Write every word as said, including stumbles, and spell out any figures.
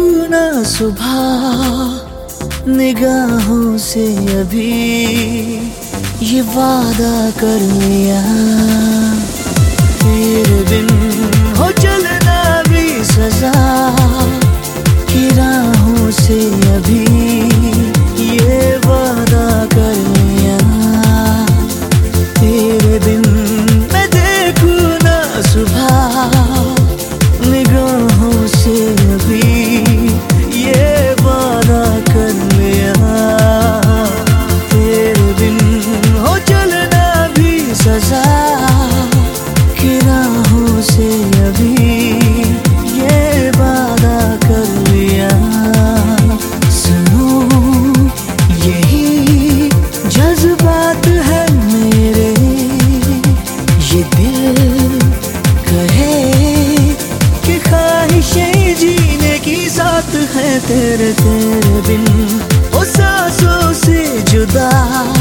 ना सुबह निगाहों से अभी ये वादा कर लिया, तेरे बिन हो चलना भी सजा की राहों से अभी ये वादा कर लिया, तेरे बिन मैं देखूं ना सुबह निगाहों से अभी ये वादा कर लिया, तेरे बिन हो चलना भी सजा की राहों से अभी ये वादा कर लिया। सुनो यही जज्बात है मेरे, ये दिल कहे कि ख्वाहिशें जीने की साथ है तेरे तेरे बिन ओ सांसों से जुदा।